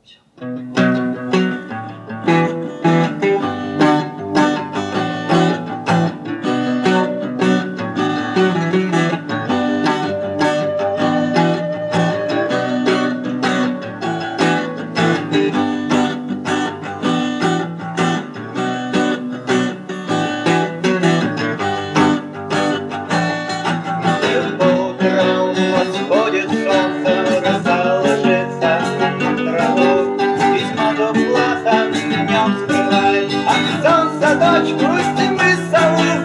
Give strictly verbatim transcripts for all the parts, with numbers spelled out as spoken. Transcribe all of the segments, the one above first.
Дочку зимы зовут,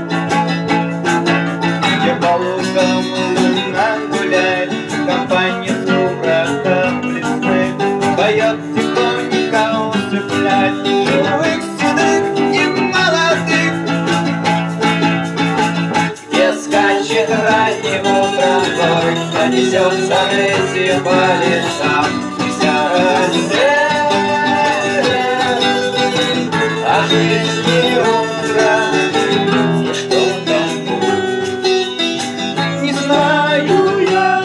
где по лугам луна гуляет, компания сумрака блесны поет тихонько, усыпляет живых, седых и молодых. Где скачет ранним утром горы, а несется рысью по лесам, и вся Россия а жизни утро, и что там будет, не знаю я.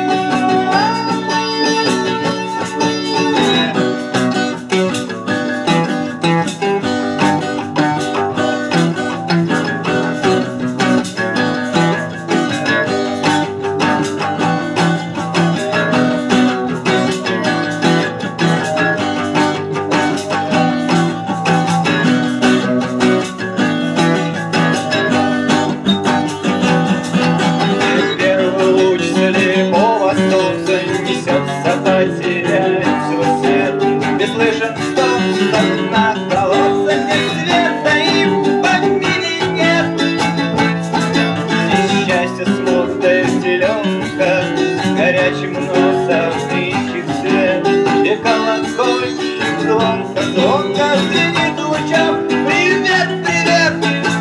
Потеряет свой свет, без слышен стон, стон на колодце, нет света и в помине нет. Здесь счастье смутная зеленка, с горячим носом ищет свет, где колокольчик звонко, звонко звенит лучом. Привет, привет!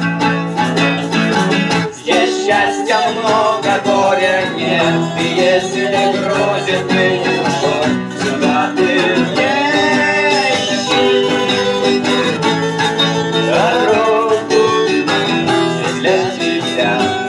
Здесь счастья много, горя нет, и если грузит ты сюда ты не ищи дорогу для тебя.